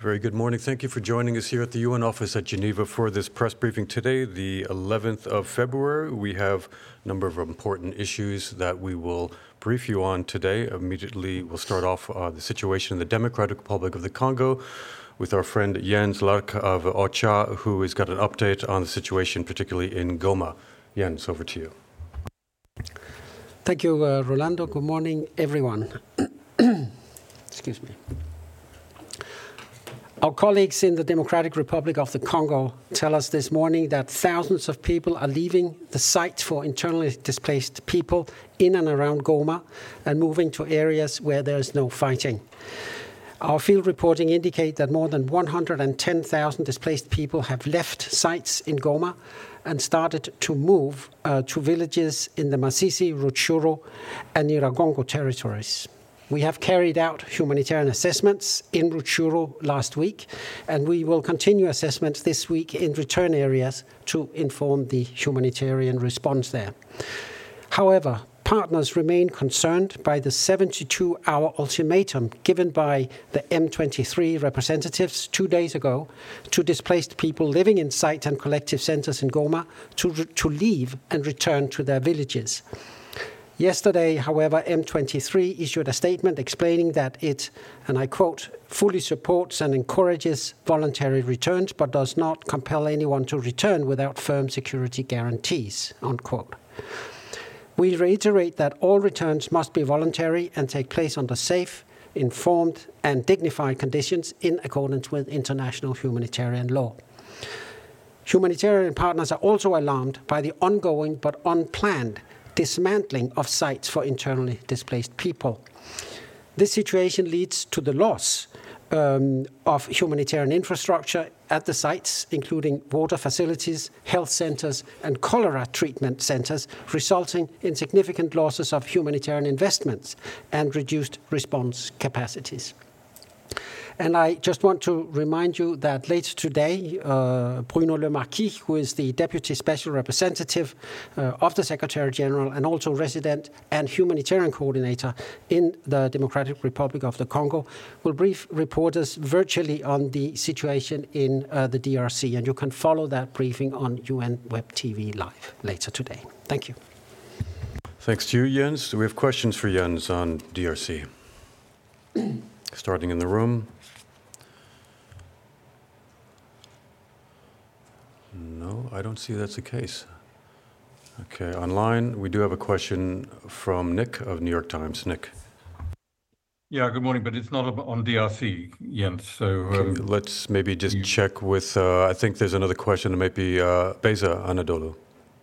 Very good morning. Thank you for joining us here at the UN office at Geneva for this press briefing today, the 11th of February. We have a number of important issues that we will brief you on today. Immediately, we'll start off the situation in the Democratic Republic of the Congo with our friend Jens Lark of OCHA, who has got an update on the situation, particularly in Goma. Jens, over to you. Thank you, Rolando. Good morning, everyone. Excuse me. Our colleagues in the Democratic Republic of the Congo tell us this morning that thousands of people are leaving the site for internally displaced people in and around Goma and moving to areas where there is no fighting. Our field reporting indicates that more than 110,000 displaced people have left sites in Goma and started to move to villages in the Masisi, Rutshuru, and Nyiragongo territories. We have carried out humanitarian assessments in Rutshuru last week, and we will continue assessments this week in return areas to inform the humanitarian response there. However, partners remain concerned by the 72-hour ultimatum given by the M23 representatives 2 days ago to displaced people living in site and collective centers in Goma to leave and return to their villages. Yesterday, however, M23 issued a statement explaining that it, and I quote, fully supports and encourages voluntary returns, but does not compel anyone to return without firm security guarantees, unquote. We reiterate that all returns must be voluntary and take place under safe, informed, and dignified conditions in accordance with international humanitarian law. Humanitarian partners are also alarmed by the ongoing but unplanned dismantling of sites for internally displaced people. This situation leads to the loss of humanitarian infrastructure at the sites, including water facilities, health centers, and cholera treatment centers, resulting in significant losses of humanitarian investments and reduced response capacities. And I just want to remind you that later today, Bruno Le Marquis, who is the Deputy Special Representative of the Secretary General and also resident and humanitarian coordinator in the Democratic Republic of the Congo, will brief reporters virtually on the situation in the DRC. And you can follow that briefing on UN Web TV Live later today. Thank you. Thanks to you, Jens. We have questions for Jens on DRC. Starting in the room. No, I don't see that's the case. Okay, online, we do have a question from Nick of New York Times. Nick. Yeah, good morning, but it's not on DRC, Jens. So let's maybe just check with, I think there's another question, it might be Beza Anadolu.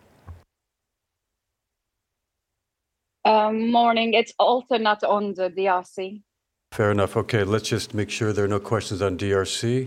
Morning, it's also not on the DRC. Fair enough. Okay, let's just make sure there are no questions on DRC.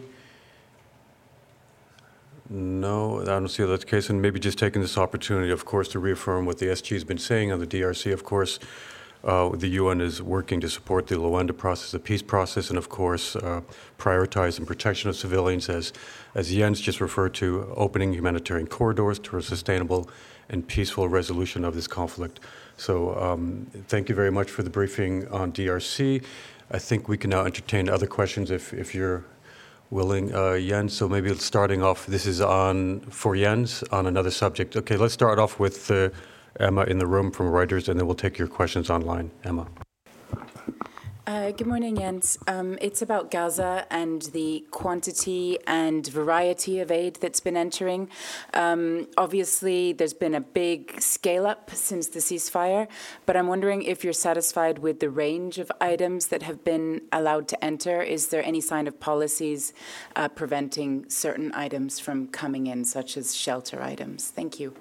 No, I don't see that's the case. And maybe just taking this opportunity, of course, to reaffirm what the SG has been saying on the DRC. Of course, the UN is working to support the Luanda process, the peace process, and of course, prioritize the protection of civilians, as Jens just referred to, opening humanitarian corridors to a sustainable and peaceful resolution of this conflict. So thank you very much for the briefing on DRC. I think we can now entertain other questions if you're willing, Jens. So maybe starting off, this is for Jens on another subject. Okay, let's start off with Emma in the room from Reuters, and then we'll take your questions online. Emma. Good morning, Jens. It's about Gaza and the quantity and variety of aid that's been entering. Obviously, there's been a big scale-up since the ceasefire, but I'm wondering if you're satisfied with the range of items that have been allowed to enter. Is there any sign of policies preventing certain items from coming in, such as shelter items? Thank you.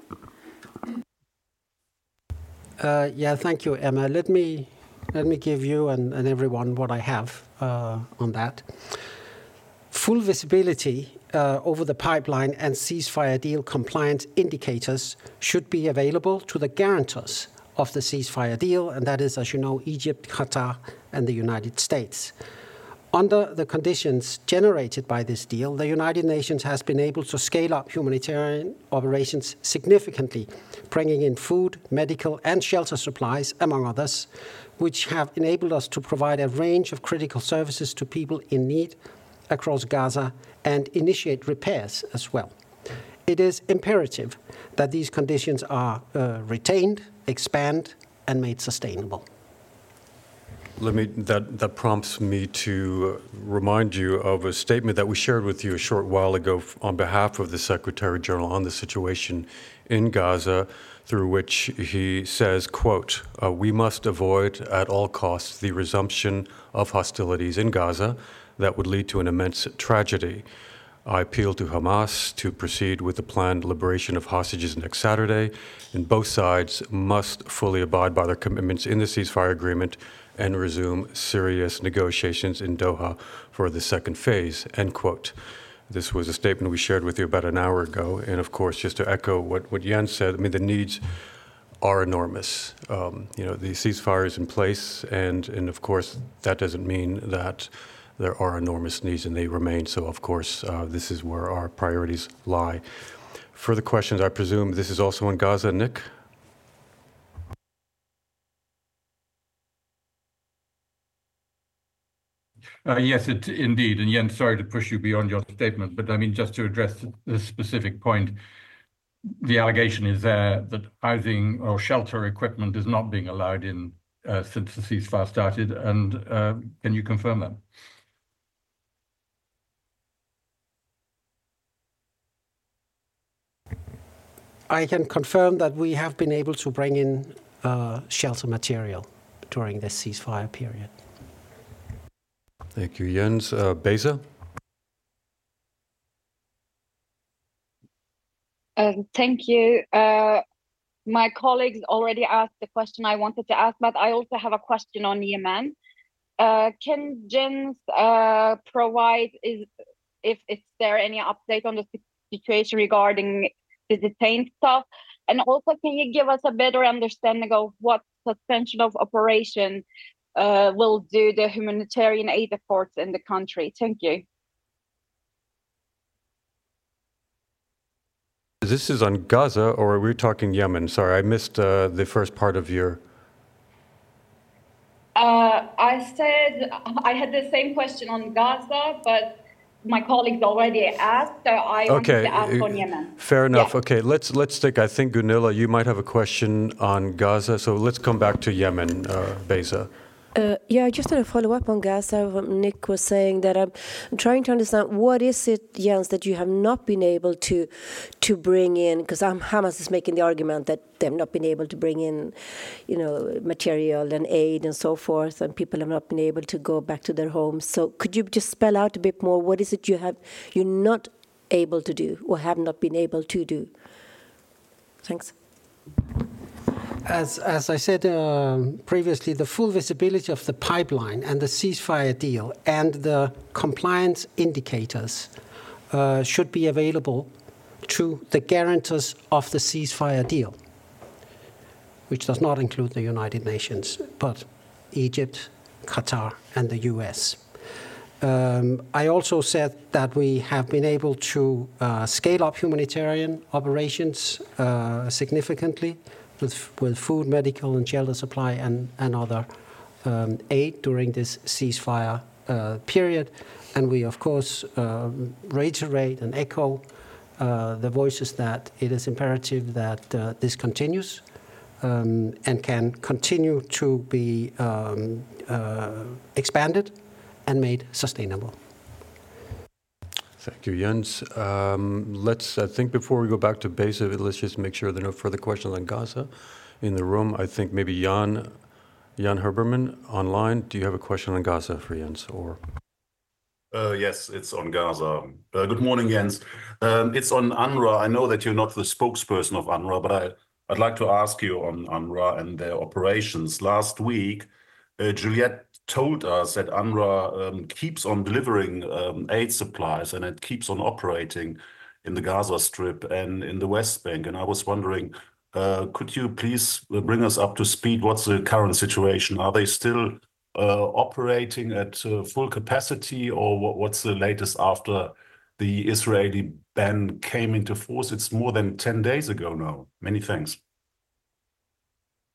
Yeah, thank you, Emma. Let me give you and everyone what I have on that. Full visibility over the pipeline and ceasefire deal compliance indicators should be available to the guarantors of the ceasefire deal, and that is, as you know, Egypt, Qatar, and the United States. Under the conditions generated by this deal, the United Nations has been able to scale up humanitarian operations significantly, bringing in food, medical, and shelter supplies, among others, which have enabled us to provide a range of critical services to people in need across Gaza and initiate repairs as well. It is imperative that these conditions are retained, expand, and made sustainable. That prompts me to remind you of a statement that we shared with you a short while ago on behalf of the Secretary General on the situation in Gaza, through which he says, quote, "We must avoid at all costs the resumption of hostilities in Gaza that would lead to an immense tragedy. I appeal to Hamas to proceed with the planned liberation of hostages next Saturday, and both sides must fully abide by their commitments in the ceasefire agreement and resume serious negotiations in Doha for the second phase," end quote. This was a statement we shared with you about an hour ago. And of course, just to echo what Jens said, I mean, the needs are enormous. The ceasefire is in place, and of course, that doesn't mean that there are enormous needs, and they remain. So, of course, this is where our priorities lie. Further questions, I presume this is also in Gaza, Nick? Yes, indeed. And Jens, sorry to push you beyond your statement, but I mean, just to address this specific point, the allegation is there that housing or shelter equipment is not being allowed in since the ceasefire started. And can you confirm that? I can confirm that we have been able to bring in shelter material during this ceasefire period. Thank you, Jens. Beza? Thank you. My colleagues already asked the question I wanted to ask, but I also have a question on Yemen. Can Jens provide if there any update on the situation regarding the detained staff? And also, can you give us a better understanding of what suspension of operation will do the humanitarian aid efforts in the country? Thank you. This is on Gaza, or are we talking Yemen? Sorry, I missed the first part of your... I said I had the same question on Gaza, but my colleagues already asked, so I wanted to ask on Yemen. Fair enough. Yeah. Okay, let's take, I think, Gunilla, you might have a question on Gaza, so let's come back to Yemen, Beza. Yeah, I just had a follow-up on Gaza. What Nick was saying, that I'm trying to understand what is it, Jens, that you have not been able to bring in, because Hamas is making the argument that they've not been able to bring in, material and aid and so forth, and people have not been able to go back to their homes. So could you just spell out a bit more, what is it you're not able to do or have not been able to do? Thanks. As I said previously, the full visibility of the pipeline and the ceasefire deal and the compliance indicators should be available to the guarantors of the ceasefire deal, which does not include the United Nations, but Egypt, Qatar, and the US. I also said that we have been able to scale up humanitarian operations significantly with food, medical, and shelter supply and other aid during this ceasefire period. And we, of course, reiterate and echo the voices that it is imperative that this continues and can continue to be expanded and made sustainable. Thank you, Jens. I think before we go back to Beza, let's just make sure there are no further questions on Gaza in the room. I think maybe Jan Herberman online. Do you have a question on Gaza for Jens? Or? Yes, it's on Gaza. Good morning, Jens. It's on UNRWA. I know that you're not the spokesperson of UNRWA, but I'd like to ask you on UNRWA and their operations. Last week, Juliette told us that UNRWA keeps on delivering aid supplies and it keeps on operating in the Gaza Strip and in the West Bank. And I was wondering, could you please bring us up to speed? What's the current situation? Are they still operating at full capacity, or what's the latest after the Israeli ban came into force? It's more than 10 days ago now. Many thanks.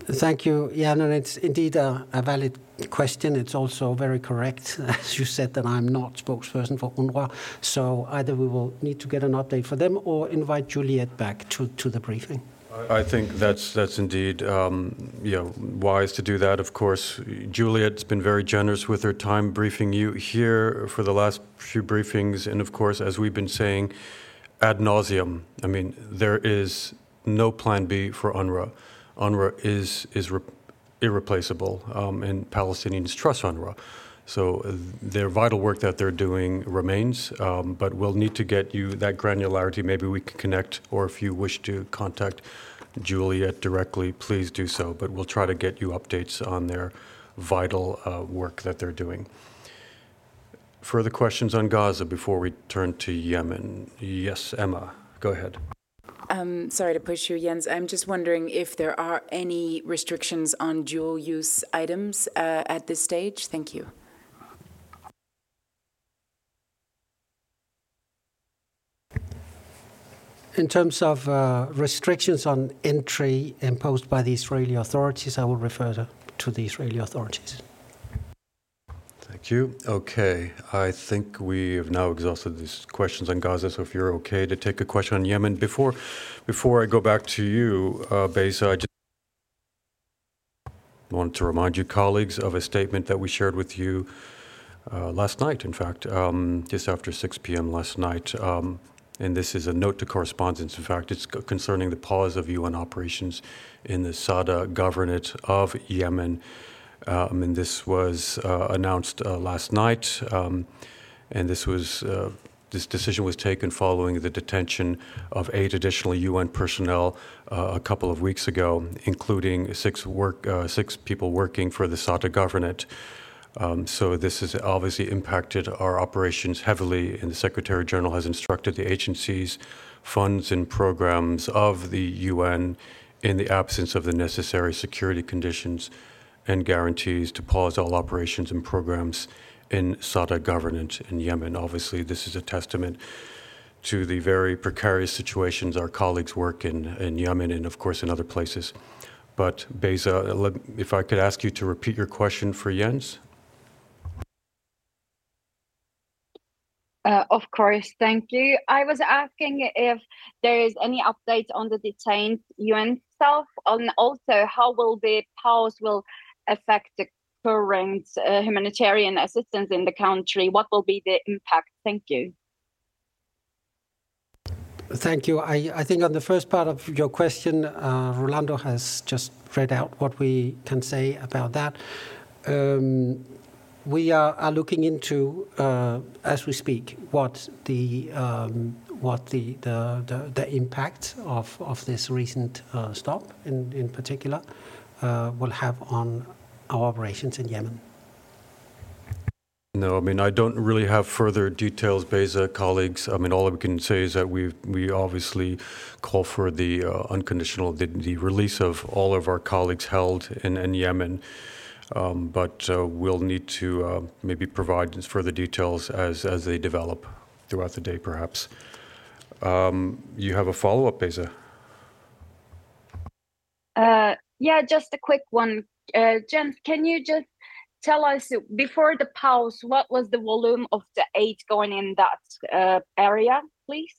Thank you, Jan, and it's indeed a valid question. It's also very correct, as you said, that I'm not spokesperson for UNRWA. So either we will need to get an update for them or invite Juliet back to the briefing. I think that's indeed wise to do that. Of course, Juliet's been very generous with her time briefing you here for the last few briefings, and of course, as we've been saying ad nauseum, I mean, there is no plan B for UNRWA. UNRWA is irreplaceable, and Palestinians trust UNRWA. So their vital work that they're doing remains, but we'll need to get you that granularity. Maybe we can connect, or if you wish to contact Juliet directly, please do so. But we'll try to get you updates on their vital work that they're doing. Further questions on Gaza before we turn to Yemen? Yes, Emma, go ahead. Sorry to push you, Jens. I'm just wondering if there are any restrictions on dual-use items at this stage. Thank you. In terms of restrictions on entry imposed by the Israeli authorities, I will refer to the Israeli authorities. Thank you. Okay, I think we have now exhausted these questions on Gaza, so if you're okay to take a question on Yemen. Before I go back to you, Beyza, I just wanted to remind you, colleagues, of a statement that we shared with you last night, in fact, just after 6 p.m. last night. And this is a note to correspondence. In fact, it's concerning the pause of UN operations in the Sada Governorate of Yemen. And this was announced last night, and this decision was taken following the detention of 8 additional UN personnel a couple of weeks ago, including 6 people working for the Sada Governorate. So this has obviously impacted our operations heavily, and the Secretary General has instructed the agencies, funds, and programs of the UN, in the absence of the necessary security conditions and guarantees, to pause all operations and programs in Sada Governorate in Yemen. Obviously, this is a testament to the very precarious situations our colleagues work in Yemen and, of course, in other places. But, Beyza, if I could ask you to repeat your question for Jens. Of course, thank you. I was asking if there is any updates on the detained UN staff, and also how will the pause affect the current humanitarian assistance in the country? What will be the impact? Thank you. Thank you. I think on the first part of your question, Rolando has just read out what we can say about that. We are looking into, as we speak, what the impact of this recent stop in particular will have on our operations in Yemen. No, I mean, I don't really have further details, Beyza, colleagues. I mean, all we can say is that we obviously call for the unconditional, the release of all of our colleagues held in Yemen. But we'll need to maybe provide further details as they develop throughout the day, perhaps. You have a follow-up, Beyza? Yeah, just a quick one. Jens, can you just tell us, before the pause, what was the volume of the aid going in that area, please?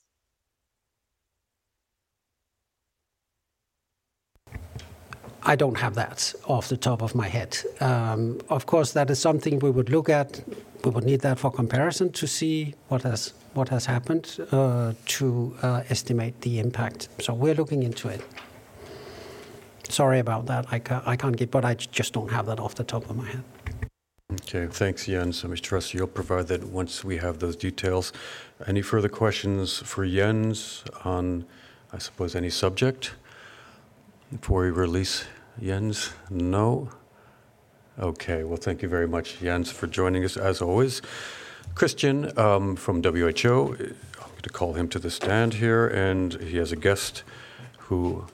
I don't have that off the top of my head. Of course, that is something we would look at. We would need that for comparison to see what has happened to estimate the impact. So we're looking into it. Sorry about that. I can't give, but I just don't have that off the top of my head. Okay, thanks, Jens. I trust you'll provide that once we have those details. Any further questions for Jens on, I suppose, any subject before we release Jens? No? Okay, well, thank you very much, Jens, for joining us as always. Christian from WHO, I'm going to call him to the stand here, and he has a guest who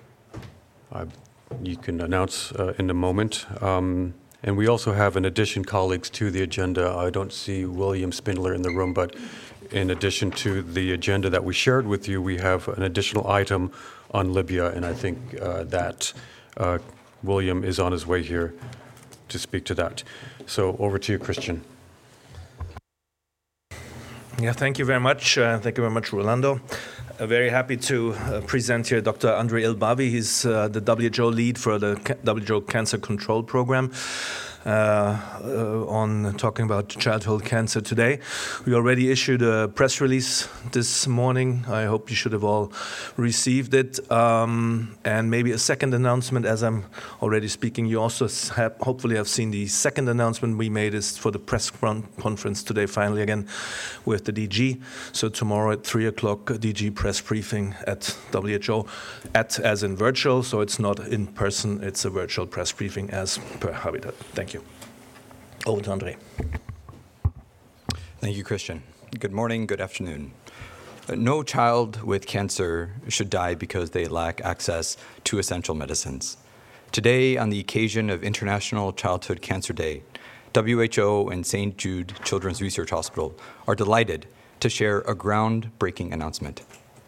you can announce in a moment. And we also have, in addition, colleagues, to the agenda. I don't see William Spindler in the room, but in addition to the agenda that we shared with you, we have an additional item on Libya, and I think that William is on his way here to speak to that. So over to you, Christian. Yeah, thank you very much. Thank you very much, Rolando. Very happy to present here Dr. Andre Ilbawi. He's the WHO lead for the WHO Cancer Control Program. On talking about childhood cancer today. We already issued a press release this morning. I hope you should have all received it. And maybe a second announcement as I'm already speaking. You also hopefully have seen the second announcement we made is for the press conference today, finally again, with the DG. So tomorrow at 3 o'clock, DG press briefing at WHO, as in virtual. So it's not in person, it's a virtual press briefing as per Habitat. Thank you. Over to Andre. Thank you, Christian. Good morning, good afternoon. No child with cancer should die because they lack access to essential medicines. Today, on the occasion of International Childhood Cancer Day, WHO and St. Jude Children's Research Hospital are delighted to share a groundbreaking announcement.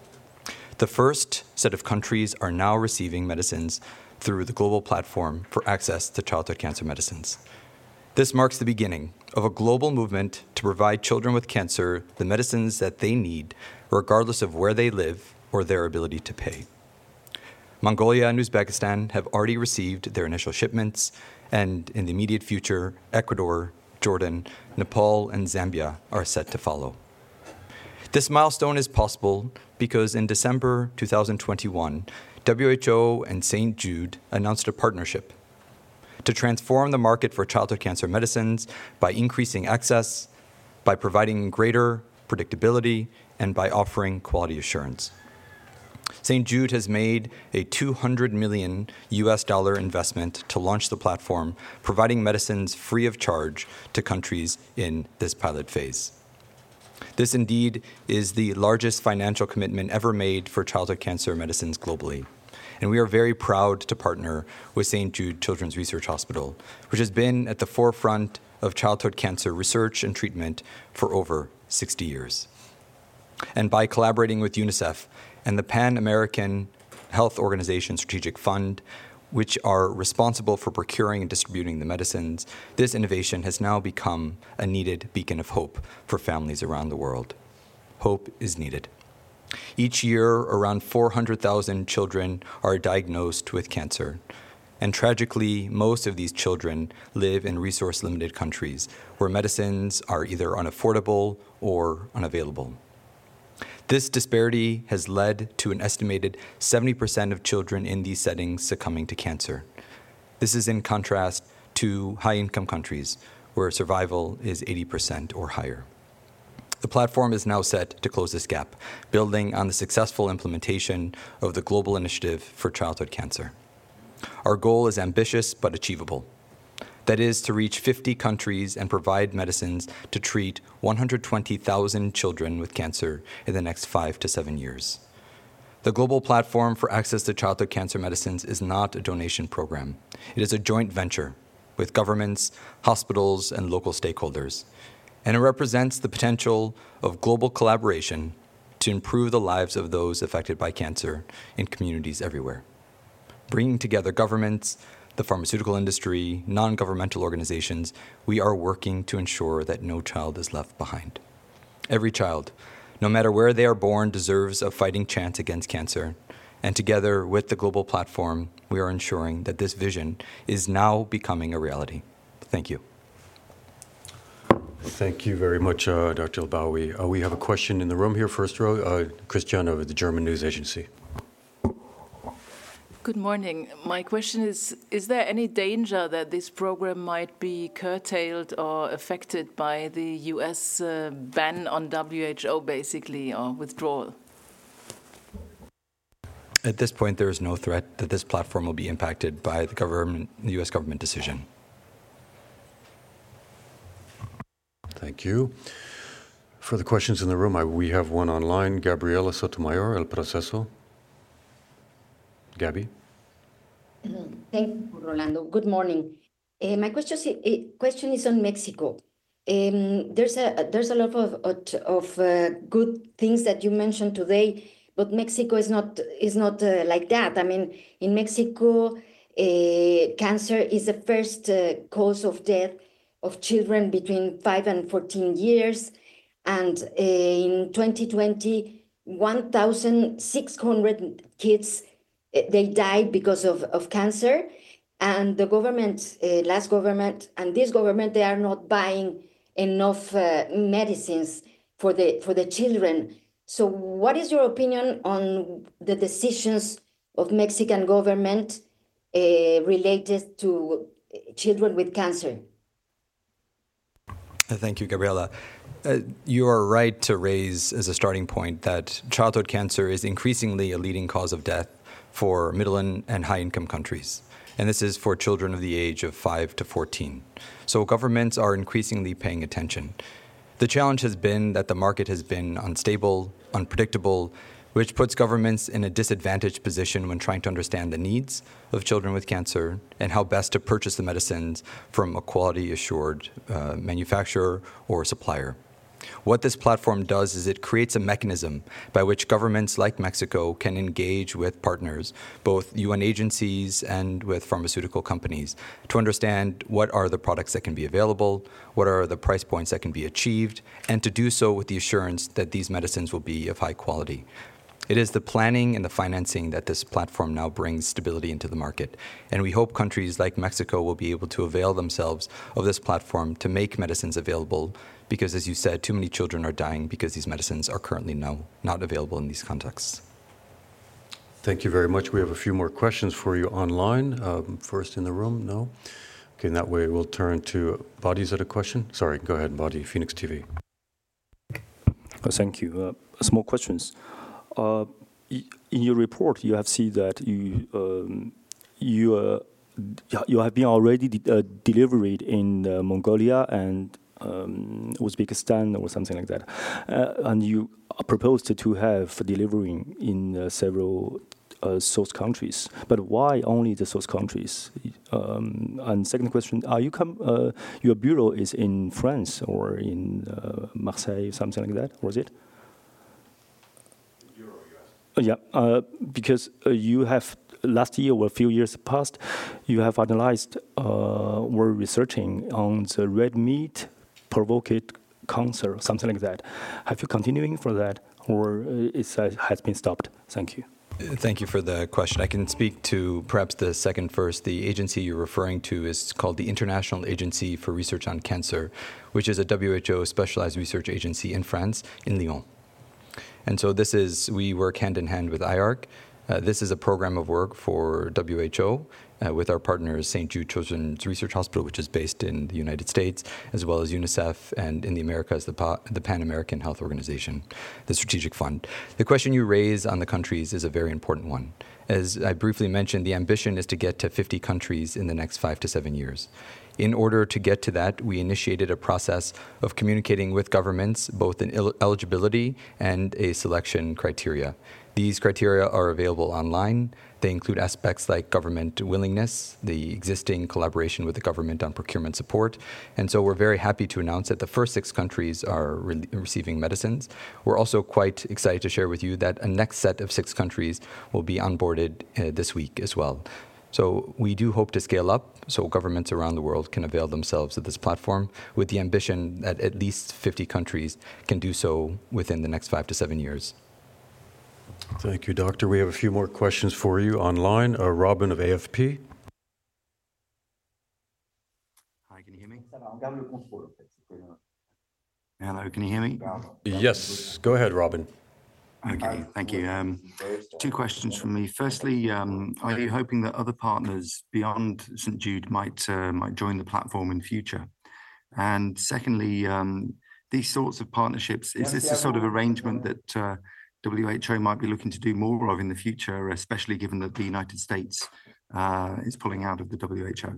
The first set of countries are now receiving medicines through the global platform for access to childhood cancer medicines. This marks the beginning of a global movement to provide children with cancer the medicines that they need, regardless of where they live or their ability to pay. Mongolia and Uzbekistan have already received their initial shipments, and in the immediate future, Ecuador, Jordan, Nepal, and Zambia are set to follow. This milestone is possible because in December 2021, WHO and St. Jude announced a partnership to transform the market for childhood cancer medicines by increasing access, by providing greater predictability, and by offering quality assurance. St. Jude has made a $200 million investment to launch the platform, providing medicines free of charge to countries in this pilot phase. This indeed is the largest financial commitment ever made for childhood cancer medicines globally. And we are very proud to partner with St. Jude Children's Research Hospital, which has been at the forefront of childhood cancer research and treatment for over 60 years. And by collaborating with UNICEF and the Pan-American Health Organization Strategic Fund, which are responsible for procuring and distributing the medicines, this innovation has now become a needed beacon of hope for families around the world. Hope is needed. Each year, around 400,000 children are diagnosed with cancer. And tragically, most of these children live in resource-limited countries where medicines are either unaffordable or unavailable. This disparity has led to an estimated 70% of children in these settings succumbing to cancer. This is in contrast to high-income countries where survival is 80% or higher. The platform is now set to close this gap, building on the successful implementation of the Global Initiative for Childhood Cancer. Our goal is ambitious but achievable. That is to reach 50 countries and provide medicines to treat 120,000 children with cancer in the next 5 to 7 years. The Global Platform for Access to Childhood Cancer Medicines is not a donation program. It is a joint venture with governments, hospitals, and local stakeholders. And it represents the potential of global collaboration to improve the lives of those affected by cancer in communities everywhere. Bringing together governments, the pharmaceutical industry, non-governmental organizations, we are working to ensure that no child is left behind. Every child, no matter where they are born, deserves a fighting chance against cancer. And together with the Global Platform, we are ensuring that this vision is now becoming a reality. Thank you. Thank you very much, Dr. Ilbawi. We have a question in the room here, first row. Christian of the German news agency. Good morning. My question is there any danger that this program might be curtailed or affected by the US ban on WHO, basically, or withdrawal? At this point, there is no threat that this platform will be impacted by the US government decision. Thank you. For the questions in the room, we have one online. Gabriela Sotomayor, El Proceso. Gabby. Thank you, Rolando. Good morning. My question is on Mexico. There's a lot of good things that you mentioned today, but Mexico is not like that. I mean, in Mexico, cancer is the first cause of death of children between 5 and 14 years. And in 2020, 1,600 kids, they died because of cancer. And the government, last government and this government, they are not buying enough medicines for the children. So what is your opinion on the decisions of Mexican government related to children with cancer? Thank you, Gabriela. You are right to raise as a starting point that childhood cancer is increasingly a leading cause of death for middle and high-income countries. And this is for children of the age of 5 to 14. So governments are increasingly paying attention. The challenge has been that the market has been unstable, unpredictable, which puts governments in a disadvantaged position when trying to understand the needs of children with cancer and how best to purchase the medicines from a quality-assured manufacturer or supplier. What this platform does is it creates a mechanism by which governments like Mexico can engage with partners, both UN agencies and with pharmaceutical companies, to understand what are the products that can be available, what are the price points that can be achieved, and to do so with the assurance that these medicines will be of high quality. It is the planning and the financing that this platform now brings stability into the market. And we hope countries like Mexico will be able to avail themselves of this platform to make medicines available because, as you said, too many children are dying because these medicines are currently not available in these contexts. Thank you very much. We have a few more questions for you online. First in the room, no? Okay, in that way we'll turn to Badi. Is that a question? Sorry, go ahead, Badi, Phoenix TV. Thank you. Small questions. In your report, you have seen that you have been already delivered in Mongolia and Uzbekistan or something like that, and you proposed to have delivering in several South countries. But why only the South countries? And second question: are you your bureau is in France or in Marseille, something like that, was it? Yeah, because you have last year or a few years past, you have analyzed were researching on the red meat provoked cancer, something like that. Have you continuing for that, or it has been stopped? Thank you. Thank you for the question. I can speak to perhaps the second first. The agency you're referring to is called the International Agency for Research on Cancer, which is a WHO specialized research agency in France, in Lyon. And so we work hand in hand with IARC. This is a program of work for WHO with our partners, St. Jude Children's Research Hospital, which is based in the United States, as well as UNICEF, and in the Americas, the Pan American Health Organization, the Strategic Fund. The question you raise on the countries is a very important one. As I briefly mentioned, the ambition is to get to 50 countries in the next 5 to 7 years. In order to get to that, we initiated a process of communicating with governments, both in eligibility and a selection criteria. These criteria are available online. They include aspects like government willingness, the existing collaboration with the government on procurement support. And so we're very happy to announce that the first 6 countries are receiving medicines. We're also quite excited to share with you that a next set of 6 countries will be onboarded this week as well. So we do hope to scale up so governments around the world can avail themselves of this platform with the ambition that at least 50 countries can do so within the next 5 to 7 years. Thank you, Doctor. We have a few more questions for you online. Robin of AFP. Hi, can you hear me? Hello, can you hear me? Yes, go ahead, Robin. Okay, thank you. 2 questions from me. Firstly, are you hoping that other partners beyond St. Jude might join the platform in future? And secondly, these sorts of partnerships, is this the sort of arrangement that WHO might be looking to do more of in the future, especially given that the United States is pulling out of the WHO?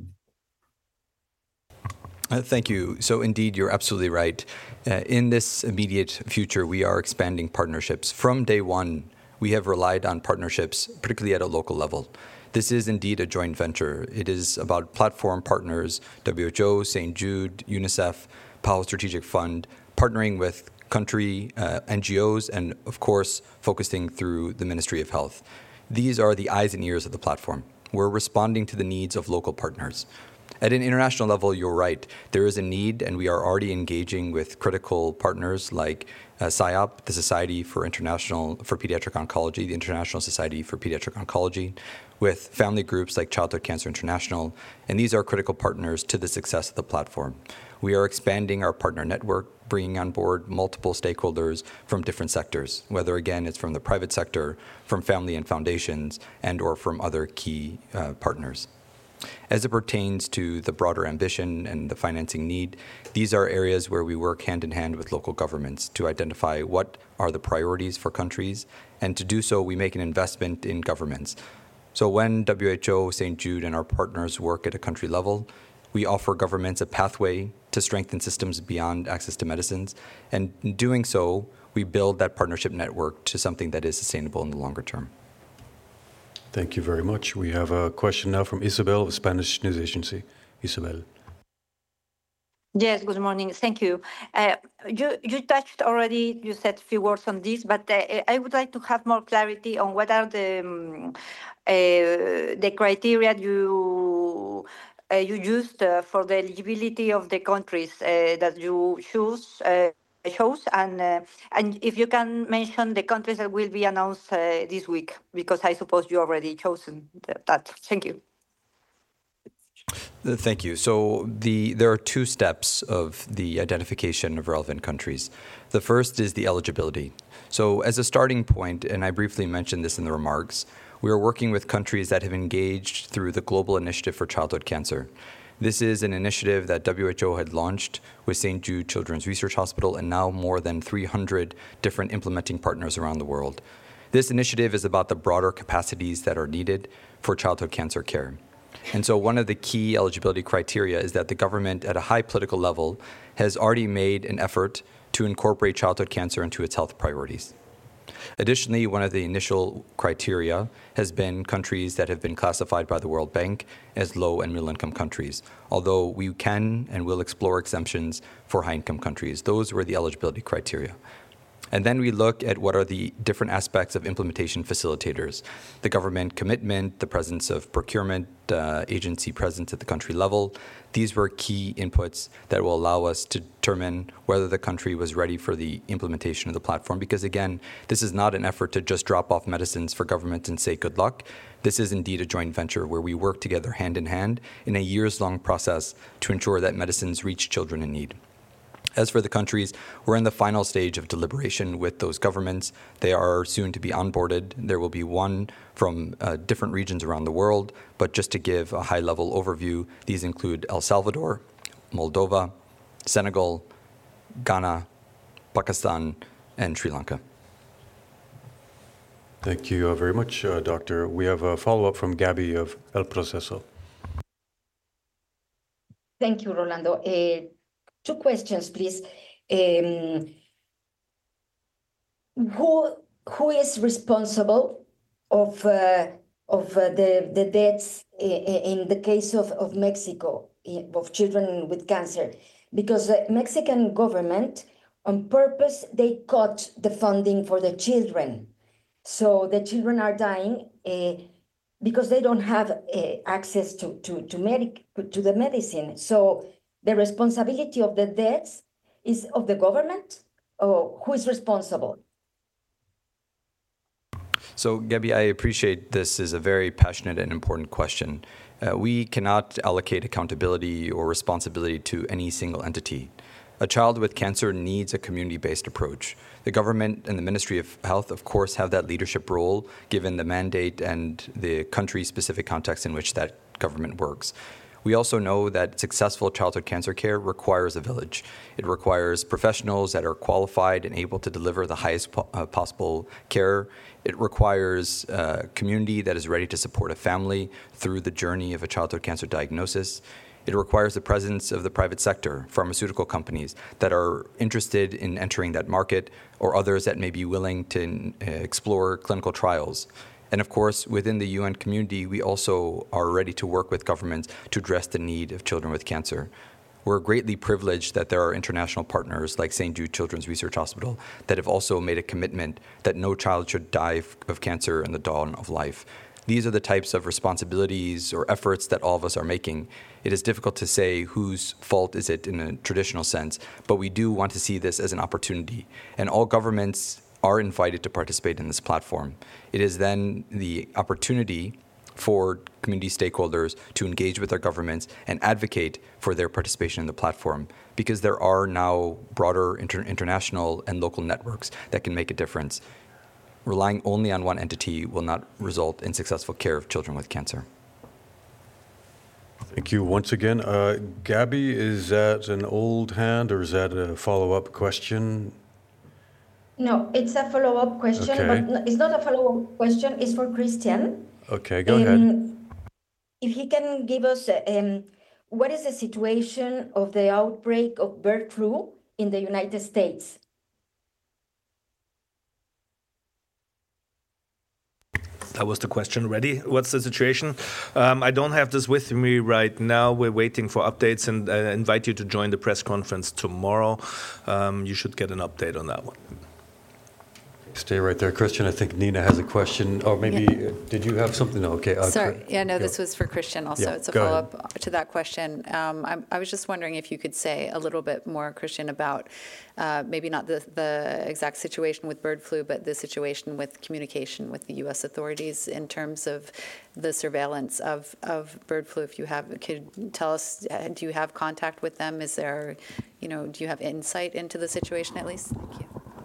Thank you. So indeed, you're absolutely right. In this immediate future, we are expanding partnerships. From day one, we have relied on partnerships, particularly at a local level. This is indeed a joint venture. It is about platform partners, WHO, St. Jude, UNICEF, Powell Strategic Fund, partnering with country NGOs, and of course, focusing through the Ministry of Health. These are the eyes and ears of the platform. We're responding to the needs of local partners. At an international level, you're right. There is a need, and we are already engaging with critical partners like SIOP, the Society for Pediatric Oncology, the International Society for Pediatric Oncology, with family groups like Childhood Cancer International, and these are critical partners to the success of the platform. We are expanding our partner network, bringing on board multiple stakeholders from different sectors, whether, again, it's from the private sector, from family and foundations, and or from other key partners. As it pertains to the broader ambition and the financing need, these are areas where we work hand in hand with local governments to identify what are the priorities for countries, and to do so, we make an investment in governments. So when WHO, St. Jude, and our partners work at a country level, we offer governments a pathway to strengthen systems beyond access to medicines, and in doing so, we build that partnership network to something that is sustainable in the longer term. Thank you very much. We have a question now from Isabel of Spanish News Agency. Isabel. Yes, good morning. Thank you. You touched already, you said a few words on this, but I would like to have more clarity on what are the criteria you used for the eligibility of the countries that you chose, and if you can mention the countries that will be announced this week, because I suppose you already chosen that. Thank you. Thank you. So there are two steps of the identification of relevant countries. The first is the eligibility. So as a starting point, and I briefly mentioned this in the remarks, we are working with countries that have engaged through the Global Initiative for Childhood Cancer. This is an initiative that WHO had launched with St. Jude Children's Research Hospital and now more than 300 different implementing partners around the world. This initiative is about the broader capacities that are needed for childhood cancer care. And so one of the key eligibility criteria is that the government at a high political level has already made an effort to incorporate childhood cancer into its health priorities. Additionally, one of the initial criteria has been countries that have been classified by the World Bank as low and middle income countries, although we can and will explore exemptions for high income countries. Those were the eligibility criteria. And then we look at what are the different aspects of implementation facilitators, the government commitment, the presence of procurement agency presence at the country level. These were key inputs that will allow us to determine whether the country was ready for the implementation of the platform. Because again, this is not an effort to just drop off medicines for governments and say good luck. This is indeed a joint venture where we work together hand in hand in a years-long process to ensure that medicines reach children in need. As for the countries, we're in the final stage of deliberation with those governments. They are soon to be onboarded. There will be one from different regions around the world, but just to give a high-level overview, these include El Salvador, Moldova, Senegal, Ghana, Pakistan, and Sri Lanka. Thank you very much, Doctor. We have a follow-up from Gabby of El Proceso. Thank you, Rolando. Two questions, please. Who is responsible of the deaths in the case of Mexico, of children with cancer? Because the Mexican government, on purpose, they cut the funding for the children. So the children are dying because they don't have access to the medicine. So the responsibility of the deaths is of the government, or who is responsible? So, Gabby, I appreciate this is a very passionate and important question. We cannot allocate accountability or responsibility to any single entity. A child with cancer needs a community-based approach. The government and the Ministry of Health, of course, have that leadership role given the mandate and the country-specific context in which that government works. We also know that successful childhood cancer care requires a village. It requires professionals that are qualified and able to deliver the highest possible care. It requires a community that is ready to support a family through the journey of a childhood cancer diagnosis. It requires the presence of the private sector, pharmaceutical companies that are interested in entering that market, or others that may be willing to explore clinical trials. And of course, within the UN community, we also are ready to work with governments to address the need of children with cancer. We're greatly privileged that there are international partners like St. Jude Children's Research Hospital that have also made a commitment that no child should die of cancer in the dawn of life. These are the types of responsibilities or efforts that all of us are making. It is difficult to say whose fault is it in a traditional sense, but we do want to see this as an opportunity. And all governments are invited to participate in this platform. It is then the opportunity for community stakeholders to engage with their governments and advocate for their participation in the platform, because there are now broader international and local networks that can make a difference. Relying only on one entity will not result in successful care of children with cancer. Thank you once again. Gabby, is that an old hand or is that a follow-up question? No, it's a follow-up question, Okay. but it's not a follow-up question. It's for Christian. Okay, go ahead. If he can give us what is the situation of the outbreak of bird flu in the United States? That was the question already. What's the situation? I don't have this with me right now. We're waiting for updates, and I invite you to join the press conference tomorrow. You should get an update on that one. Stay right there, Christian. I think Nina has a question. Or maybe, did you have something? No, okay. Sorry. Yeah, no, this was for Christian also. Yeah, It's a go ahead. follow-up to that question. I was just wondering if you could say a little bit more, Christian, about maybe not the exact situation with bird flu, but the situation with communication with the U.S. authorities in terms of the surveillance of bird flu. If you could tell us, do you have contact with them? Is there, do you have insight into the situation at least? Thank you.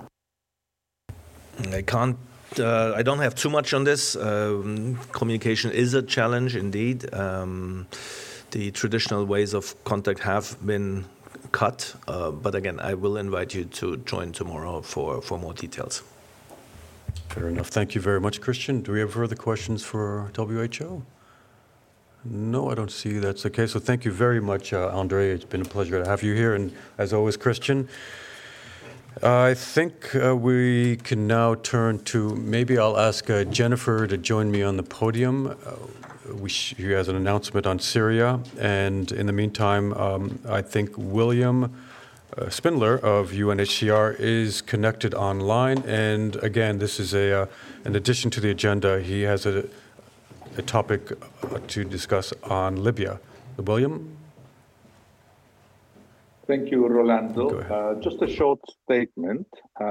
I don't have too much on this. Communication is a challenge indeed. The traditional ways of contact have been cut, but again, I will invite you to join tomorrow for more details. Fair enough. Thank you very much, Christian. Do we have further questions for WHO? No, I don't see that's the case. So thank you very much, Andre. It's been a pleasure to have you here. And as always, Christian, I think we can now turn to, maybe I'll ask Jennifer to join me on the podium. She has an announcement on Syria. And in the meantime, I think William Spindler of UNHCR is connected online. And again, this is in addition to the agenda, he has a topic to discuss on Libya. William? Thank you, Rolando. Just a short statement.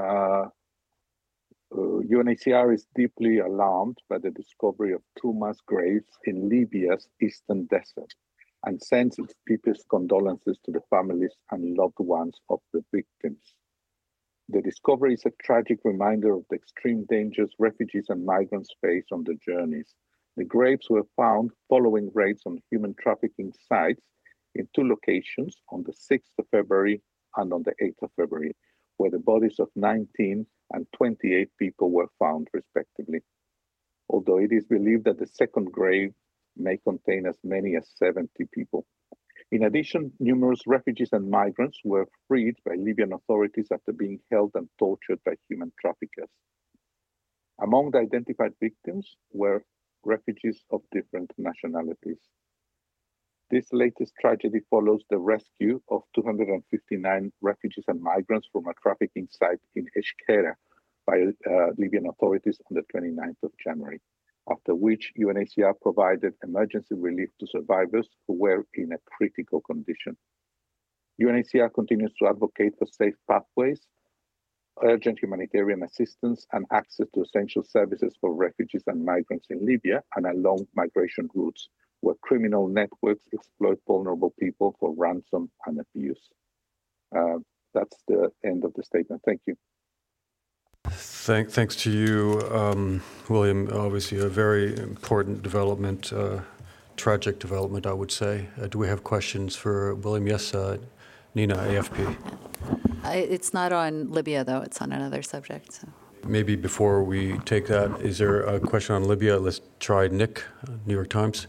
UNHCR is deeply alarmed by the discovery of 2 mass graves in Libya's eastern desert and sends its deepest condolences to the families and loved ones of the victims. The discovery is a tragic reminder of the extreme dangers refugees and migrants face on their journeys. The graves were found following raids on human trafficking sites in 2 locations on the 6th of February and on the 8th of February, where the bodies of 19 and 28 people were found, respectively. Although it is believed that the second grave may contain as many as 70 people. In addition, numerous refugees and migrants were freed by Libyan authorities after being held and tortured by human traffickers. Among the identified victims were refugees of different nationalities. This latest tragedy follows the rescue of 259 refugees and migrants from a trafficking site in Eshkera by Libyan authorities on the 29th of January, after which UNHCR provided emergency relief to survivors who were in a critical condition. UNHCR continues to advocate for safe pathways, urgent humanitarian assistance, and access to essential services for refugees and migrants in Libya and along migration routes, where criminal networks exploit vulnerable people for ransom and abuse. That's the end of the statement. Thank you. Thanks to you, William. Obviously, a very important development, tragic development, I would say. Do we have questions for William? Yes, Nina, AFP. It's not on Libya, though. It's on another subject. So. Maybe before we take that, is there a question on Libya? Let's try Nick, New York Times.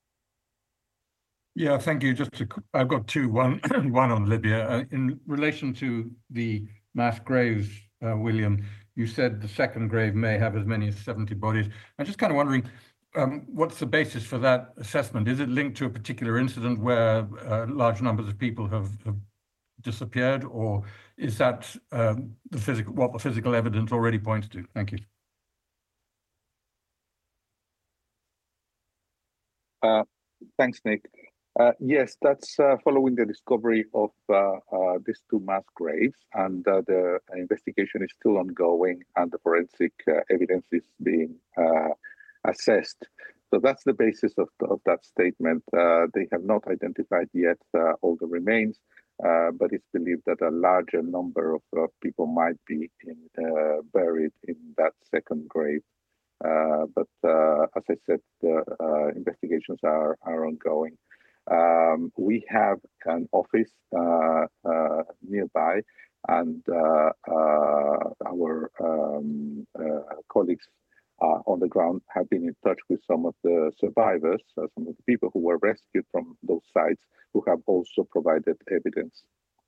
Yeah, thank you. I've got 2. One on Libya. In relation to the mass graves, William, you said the second grave may have as many as 70 bodies. I'm just kind of wondering, what's the basis for that assessment? Is it linked to a particular incident where large numbers of people have disappeared, or is that what the physical evidence already points to? Thank you. Thanks, Nick. Yes, that's following the discovery of these two mass graves, and the investigation is still ongoing, and the forensic evidence is being assessed. So that's the basis of that statement. They have not identified yet all the remains, but it's believed that a larger number of people might be buried in that second grave. But as I said, the investigations are ongoing. We have an office nearby, and our colleagues on the ground have been in touch with some of the survivors, some of the people who were rescued from those sites, who have also provided evidence.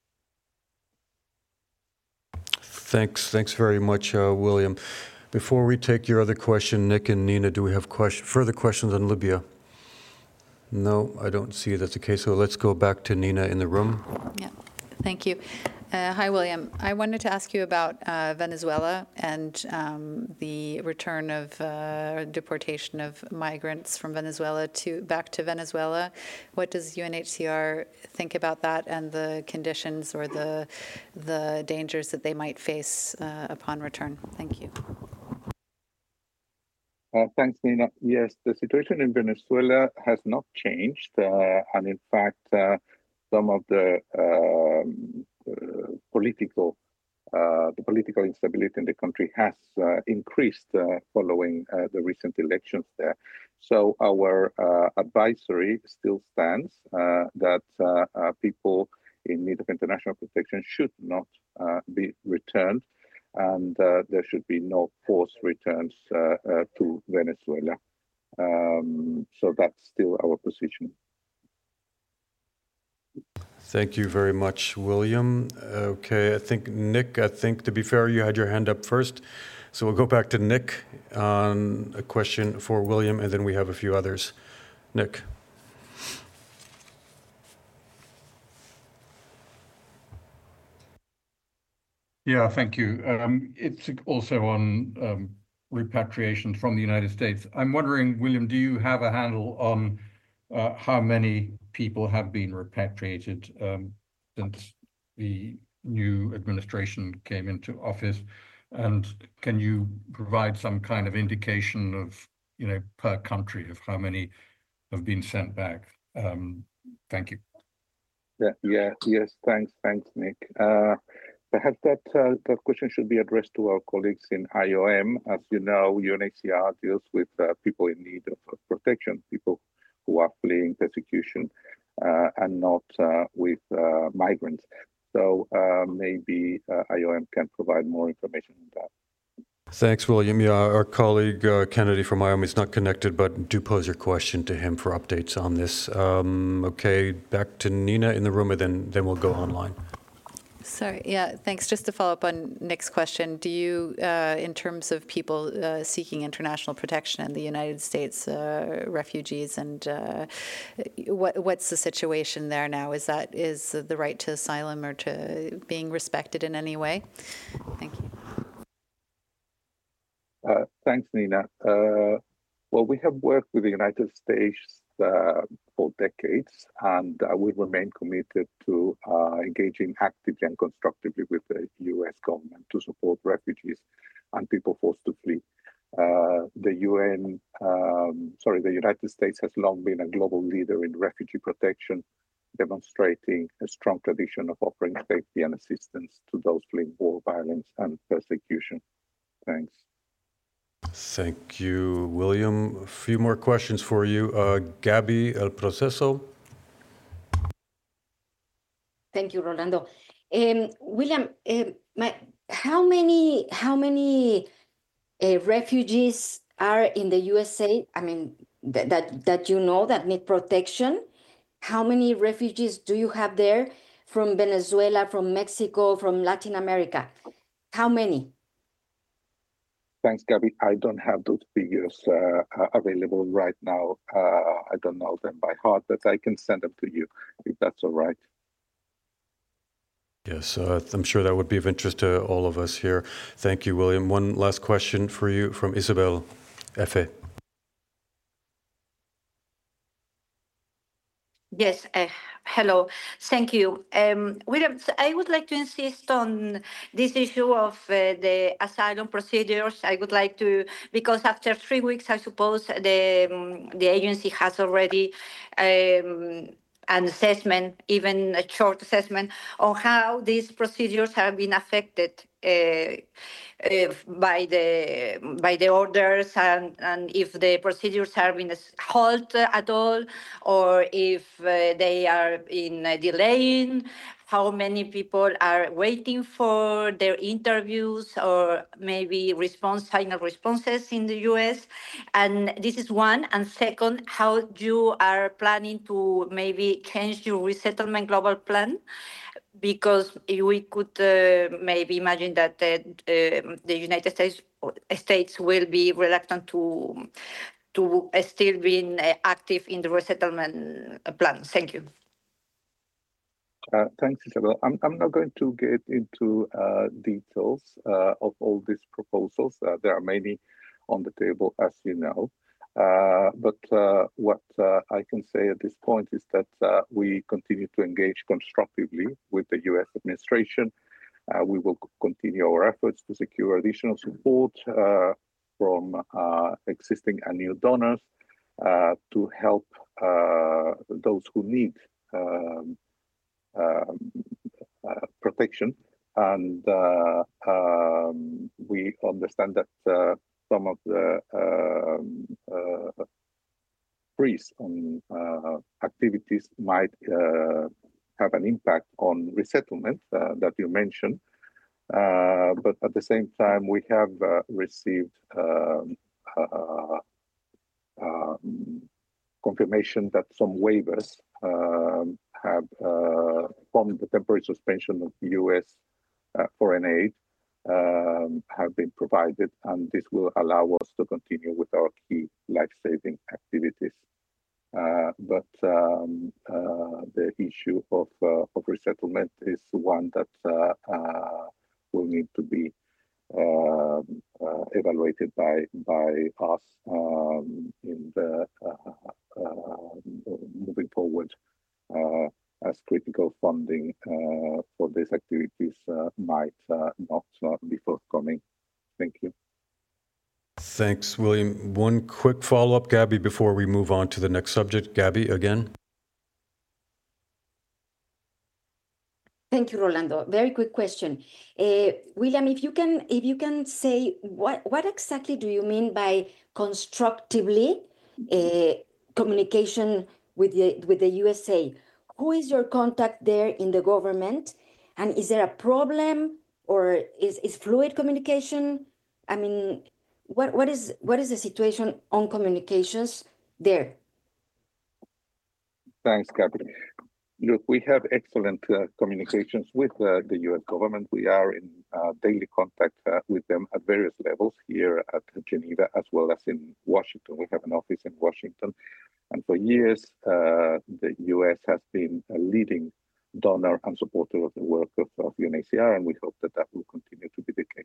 Thanks very much, William. Before we take your other question, Nick and Nina, do we have further questions on Libya? No, I don't see that's the case. So let's go back to Nina in the room. Yeah, thank you. Hi, William. I wanted to ask you about Venezuela and the return of deportation of migrants from Venezuela back to Venezuela. What does UNHCR think about that and the conditions or the dangers that they might face upon return? Thank you. Thanks, Nina. Yes, the situation in Venezuela has not changed, and in fact, some of the political instability in the country has increased following the recent elections there. So our advisory still stands that people in need of international protection should not be returned, and there should be no forced returns to Venezuela. So that's still our position. Thank you very much, William. Okay, I think, Nick, to be fair, you had your hand up first. So we'll go back to Nick on a question for William, and then we have a few others. Nick. Yeah, thank you. It's also on repatriation from the United States. I'm wondering, William, do you have a handle on how many people have been repatriated since the new administration came into office? And can you provide some kind of indication of, per country of how many have been sent back? Thank you. Yes, thanks, Nick. Perhaps that question should be addressed to our colleagues in IOM. As you know, UNHCR deals with people in need of protection, people who are fleeing persecution, and not with migrants. So maybe IOM can provide more information on that. Thanks, William. Yeah, our colleague Kennedy from IOM is not connected, but do pose your question to him for updates on this. Okay, back to Nina in the room, and then we'll go online. Sorry, yeah, thanks. Just to follow up on Nick's question, do you, in terms of people seeking international protection in the United States, refugees, and what's the situation there now? Is the right to asylum or to being respected in any way? Thank you. Thanks, Nina. Well, we have worked with the United States for decades, and we remain committed to engaging actively and constructively with the U.S. government to support refugees and people forced to flee. The United States has long been a global leader in refugee protection, demonstrating a strong tradition of offering safety and assistance to those fleeing war, violence, and persecution. Thanks. Thank you, William. A few more questions for you. Gabby El Proceso. Thank you, Rolando. William, how many refugees are in the USA? I mean, that you know that need protection. How many refugees do you have there from Venezuela, from Mexico, from Latin America? How many? Thanks, Gabby. I don't have those figures available right now. I don't know them by heart, but I can send them to you if that's all right. Yes, I'm sure that would be of interest to all of us here. Thank you, William. One last question for you from Isabel Efe. Yes, hello. Thank you. William, I would like to insist on this issue of the asylum procedures. I would like to, because after 3 weeks, I suppose the agency has already an assessment, even a short assessment, on how these procedures have been affected by the orders, and if the procedures are being halted at all, or if they are in delaying, how many people are waiting for their interviews or maybe final responses in the US. And this is one. And second, how you are planning to maybe change your resettlement global plan, because we could maybe imagine that the United States will be reluctant to still being active in the resettlement plan. Thank you. Thanks, Isabel. I'm not going to get into details of all these proposals. There are many on the table, as you know. But what I can say at this point is that we continue to engage constructively with the US administration. We will continue our efforts to secure additional support from existing and new donors to help those who need protection. And we understand that some of the freeze on activities might have an impact on resettlement that you mentioned. But at the same time, we have received confirmation that some waivers have from the temporary suspension of US foreign aid have been provided, and this will allow us to continue with our key life-saving activities. But the issue of resettlement is one that will need to be evaluated by us in the moving forward, as critical funding for these activities might not be forthcoming. Thank you. Thanks, William. One quick follow-up, Gabby, before we move on to the next subject. Gabby, again. Thank you, Rolando. Very quick question. William, if you can say what exactly do you mean by constructively communication with the USA? Who is your contact there in the government? And is there a problem, or is fluid communication? I mean, what is the situation on communications there? Thanks, Gabby. Look, we have excellent communications with the US government. We are in daily contact with them at various levels here at Geneva, as well as in Washington. We have an office in Washington. And for years, the US has been a leading donor and supporter of the work of UNHCR, and we hope that that will continue to be the case.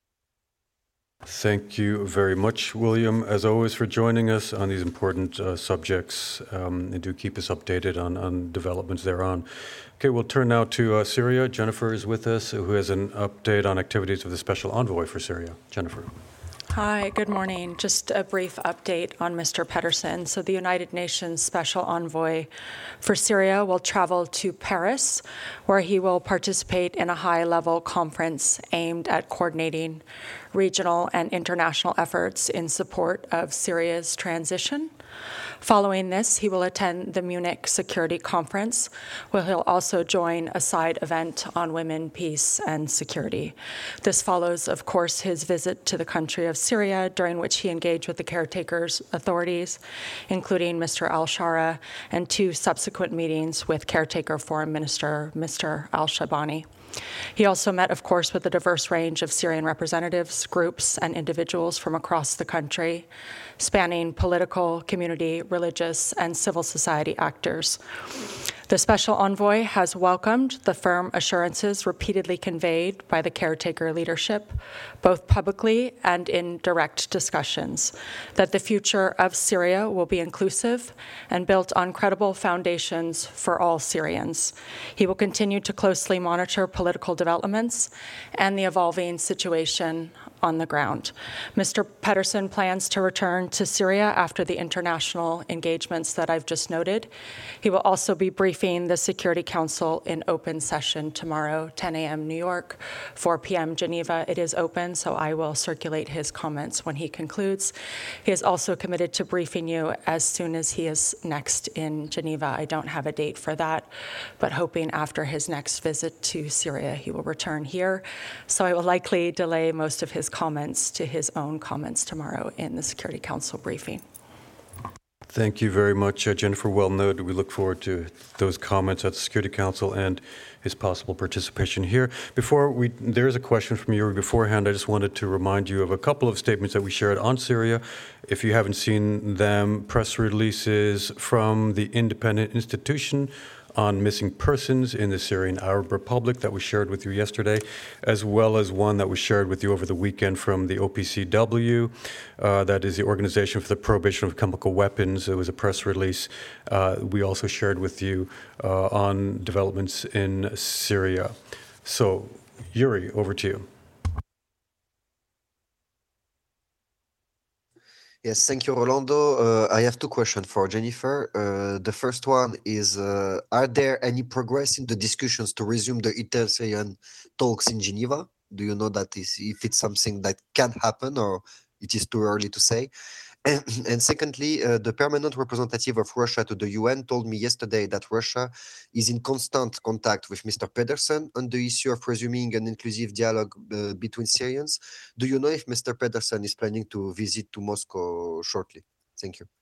Thank you very much, William, as always, for joining us on these important subjects, and do keep us updated on developments thereon. Okay, we'll turn now to Syria. Jennifer is with us, who has an update on activities of the Special Envoy for Syria. Jennifer. Hi, good morning. Just a brief update on Mr. Pedersen. So the United Nations Special Envoy for Syria will travel to Paris, where he will participate in a high-level conference aimed at coordinating regional and international efforts in support of Syria's transition. Following this, he will attend the Munich Security Conference, where he'll also join a side event on women, peace, and security. This follows, of course, his visit to the country of Syria, during which he engaged with the caretaker's authorities, including Mr. al-Shara, and 2 subsequent meetings with caretaker foreign minister, Mr. al-Shabani. He also met, of course, with a diverse range of Syrian representatives, groups, and individuals from across the country, spanning political, community, religious, and civil society actors. The Special Envoy has welcomed the firm assurances repeatedly conveyed by the caretaker leadership, both publicly and in direct discussions, that the future of Syria will be inclusive and built on credible foundations for all Syrians. He will continue to closely monitor political developments and the evolving situation on the ground. Mr. Pedersen plans to return to Syria after the international engagements that I've just noted. He will also be briefing the Security Council in open session tomorrow, 10 a.m. New York, 4 p.m. Geneva. It is open, so I will circulate his comments when he concludes. He is also committed to briefing you as soon as he is next in Geneva. I don't have a date for that, but hoping after his next visit to Syria, he will return here. So I will likely delay most of his comments to his own comments tomorrow in the Security Council briefing. Thank you very much, Jennifer. Well noted. We look forward to those comments at the Security Council and his possible participation here. There is a question from Yuri beforehand. I just wanted to remind you of a couple of statements that we shared on Syria. If you haven't seen them, press releases from the Independent Institution on Missing Persons in the Syrian Arab Republic that we shared with you yesterday, as well as one that we shared with you over the weekend from the OPCW, that is the Organization for the Prohibition of Chemical Weapons. It was a press release. We also shared with you on developments in Syria. So, Yuri, over to you. Yes, thank you, Rolando. I have two questions for Jennifer. The first one is, are there any progress in the discussions to resume the Inter-Syrian talks in Geneva? Do you know if it's something that can happen or it is too early to say? And secondly, the permanent representative of Russia to the UN told me yesterday that Russia is in constant contact with Mr. Pedersen on the issue of resuming an inclusive dialogue between Syrians. Do you know if Mr. Pedersen is planning to visit to Moscow shortly? Thank you.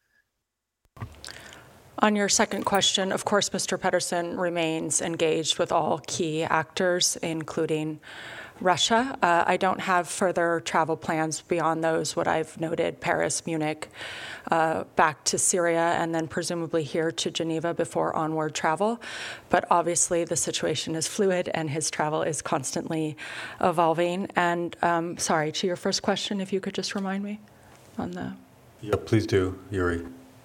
On your second question, of course, Mr. Pedersen remains engaged with all key actors, including Russia. I don't have further travel plans beyond those, what I've noted, Paris, Munich, back to Syria, and then presumably here to Geneva before onward travel. But obviously the situation is fluid and his travel is constantly evolving. And sorry, to your first question, if you could just remind me on the... Yeah, please do, Yuri.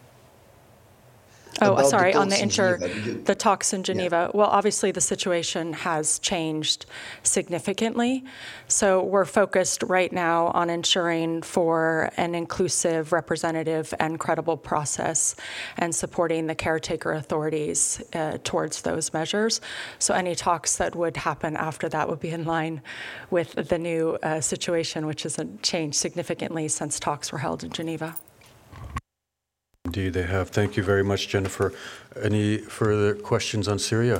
Oh, sorry, on the talks in Geneva. Yeah. Well, obviously the situation has changed significantly. So we're focused right now on ensuring for an inclusive, representative, and credible process and supporting the caretaker authorities towards those measures. So any talks that would happen after that would be in line with the new situation, which has changed significantly since talks were held in Geneva. Indeed, they have. Thank you very much, Jennifer. Any further questions on Syria?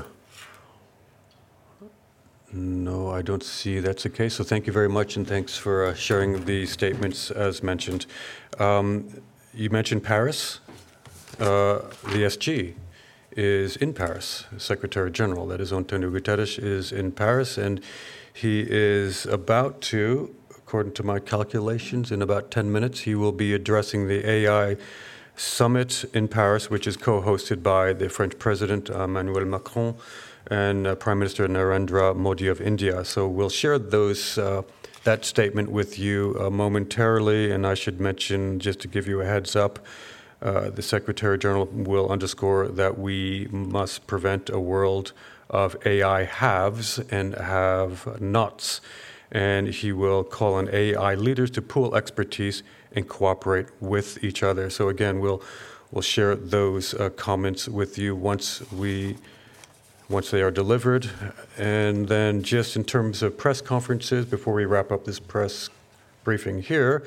No, I don't see that's the case. So thank you very much, and thanks for sharing the statements as mentioned. You mentioned Paris. The SG is in Paris. Secretary General, that is Antonio Guterres, is in Paris, and he is about to, according to my calculations, in about 10 minutes, he will be addressing the AI Summit in Paris, which is co-hosted by the French President Emmanuel Macron and Prime Minister Narendra Modi of India. So we'll share that statement with you momentarily, and I should mention, just to give you a heads up, the Secretary General will underscore that we must prevent a world of AI haves and have-nots, and he will call on AI leaders to pool expertise and cooperate with each other. So again, we'll share those comments with you once they are delivered. And then just in terms of press conferences, before we wrap up this press briefing here,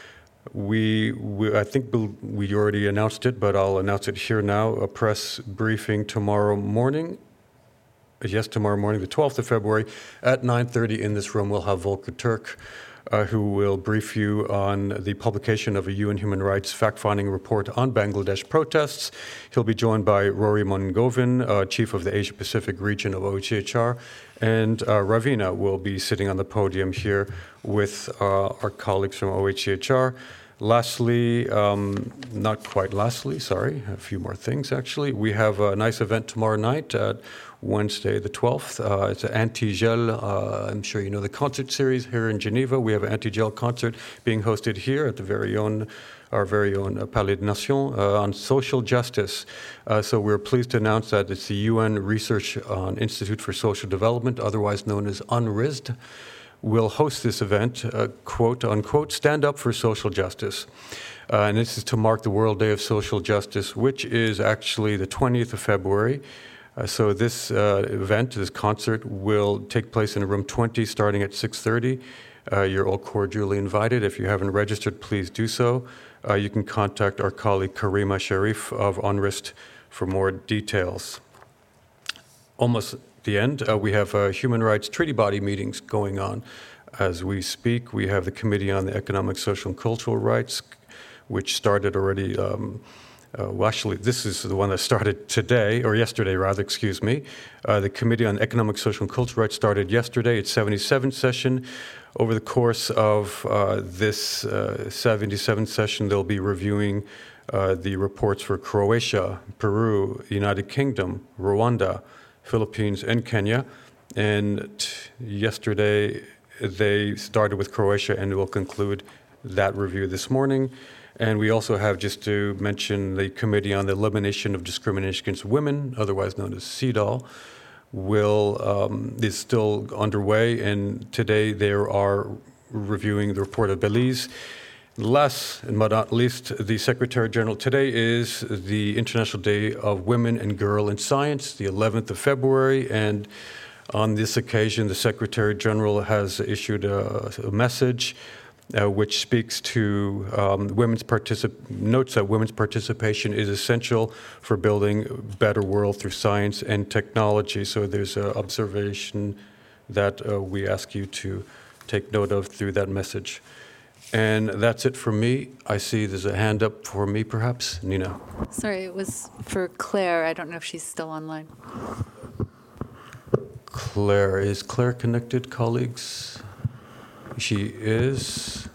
I think we already announced it, but I'll announce it here now, a press briefing tomorrow morning. Yes, tomorrow morning, the 12th of February at 9:30 in this room. We'll have Volker Turk, who will brief you on the publication of a UN Human Rights fact-finding report on Bangladesh protests. He'll be joined by Rory Mungovin, Chief of the Asia-Pacific region of OHCHR, and Ravina will be sitting on the podium here with our colleagues from OHCHR. Lastly, not quite lastly, sorry, a few more things actually. We have a nice event tomorrow night, Wednesday the 12th. It's an Anti-Gel, I'm sure you know the concert series here in Geneva. We have an Anti-Gel concert being hosted here at our very own Palais des Nations on social justice. So we're pleased to announce that it's the UN Research Institute for Social Development, otherwise known as UNRISD, will host this event, quote unquote, Stand Up for Social Justice. And this is to mark the World Day of Social Justice, which is actually the 20th of February. So this event, this concert, will take place in room 20 starting at 6:30. You're all cordially invited. If you haven't registered, please do so. You can contact our colleague Karima Sharif of UNRISD for more details. Almost the end, we have human rights treaty body meetings going on as we speak. We have the Committee on the Economic, Social, and Cultural Rights, which started already. Well, actually, this is the one that started today, or yesterday, rather, excuse me. The Committee on Economic, Social, and Cultural Rights started yesterday. It's 77th session. Over the course of this 77th session, they'll be reviewing the reports for Croatia, Peru, United Kingdom, Rwanda, Philippines, and Kenya. And yesterday, they started with Croatia and will conclude that review this morning. And we also have, just to mention, the Committee on the Elimination of Discrimination Against Women, otherwise known as CEDAW, is still underway. And today they are reviewing the report of Belize. Last but not least, the Secretary General, today is the International Day of Women and Girl in Science, the 11th of February. And on this occasion, the Secretary General has issued a message which speaks to notes that women's participation is essential for building a better world through science and technology. So there's an observation that we ask you to take note of through that message. And that's it for me. I see there's a hand up for me, perhaps. Nina. Sorry, it was for Claire. I don't know if she's still online. Claire. Is Claire connected, colleagues? She is.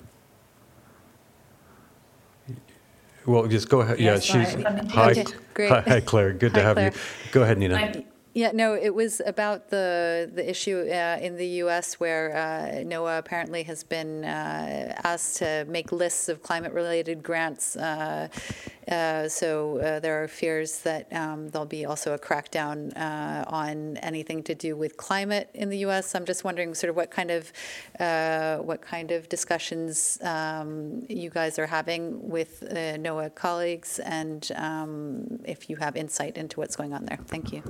Well, just go ahead. Yes, yeah, she's. Hi. Okay, great. Hi, Claire. Good to have Claire. you. Go ahead, Nina. Yeah, no, it was about the issue in the U.S. where NOAA apparently has been asked to make lists of climate-related grants. So there are fears that there'll be also a crackdown on anything to do with climate in the U.S. I'm just wondering, sort of, what kind of discussions you guys are having with NOAA colleagues, and if you have insight into what's going on there. Thank you.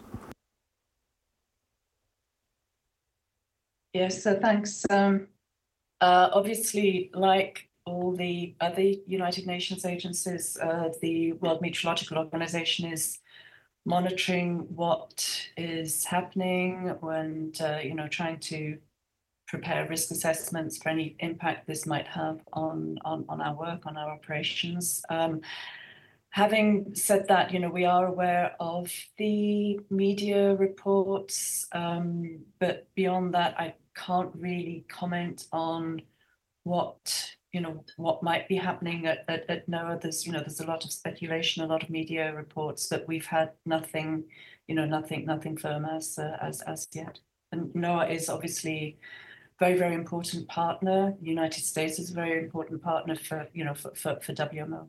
Yes, so thanks. Obviously, like all the other United Nations agencies, the World Meteorological Organization is monitoring what is happening and trying to prepare risk assessments for any impact this might have on our work, on our operations. Having said that, we are aware of the media reports, but beyond that, I can't really comment on what might be happening at NOAA. There's a lot of speculation, a lot of media reports, but we've had nothing firm as yet. And NOAA is obviously a very, very important partner. The United States is a very important partner for WMO.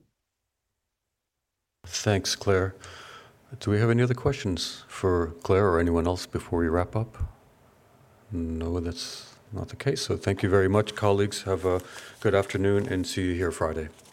Thanks, Claire. Do we have any other questions for Claire or anyone else before we wrap up? No, that's not the case. So thank you very much, colleagues. Have a good afternoon and see you here Friday.